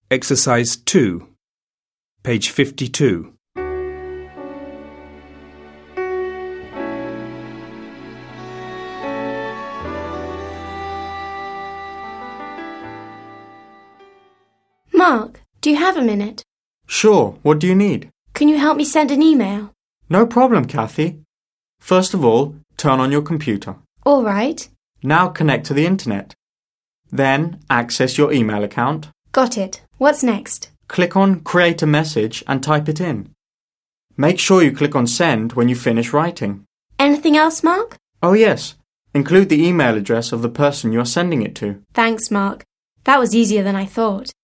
Exercise 2, page 52. Mark, do you have a minute? Sure, what do you need? Can you help me send an email? No problem, Kathy. First of all, turn on your computer. All right. Now connect to the internet. Then access your email account. Got it. What's next? Click on Create a Message and type it in. Make sure you click on Send when you finish writing. Anything else, Mark? Oh yes, include the email address of the person you're sending it to. Thanks, Mark. That was easier than I thought.